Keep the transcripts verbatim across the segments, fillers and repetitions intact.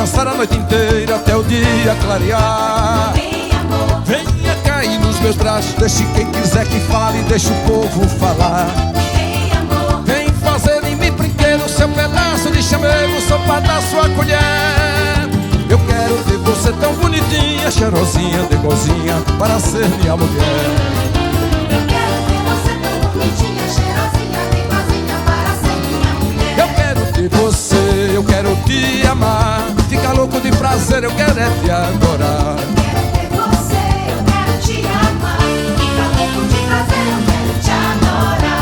dançar a noite inteira até o dia clarear. Vem, amor, venha cair nos meus braços, deixe quem quiser que fale, deixe o povo falar. vem, amor, Vem fazer em mim brinquedo, seu pedaço de chamego, só pra dar sua colher. Eu quero ter você tão bonitinha, cheirosinha, degozinha, para ser minha mulher. eu quero ter você tão bonitinha, cheirosinha, igualzinha para ser minha mulher. Eu quero ter você, eu quero te amar, fica louco de prazer, eu quero é te adorar. Quero ter você, eu quero te amar, fica louco de prazer, eu quero te adorar.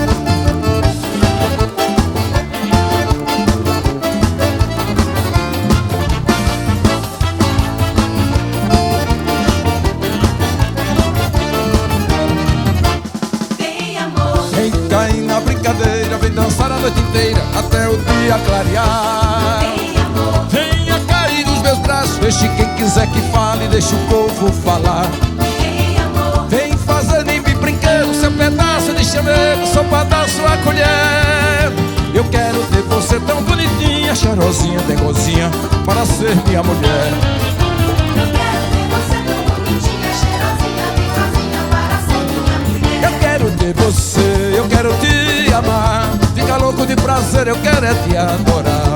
Vem, amor, Vem cair na brincadeira, vem dançar a noite inteira até o dia clarear. vem, amor, Venha cair nos meus braços, deixe quem quiser que fale, deixe o povo falar. vem, amor, Vem fazer em mim brinquedo, seu pedaço de chamego, só pra dar sua colher. Eu quero ter você tão bonitinha, cheirosinha, degozinha, para ser minha mulher. eu quero ter você tão bonitinha, cheirosinha, igualzinha para ser minha mulher. Eu quero ter você, eu quero te amar, fica louco de prazer, eu quero é te adorar.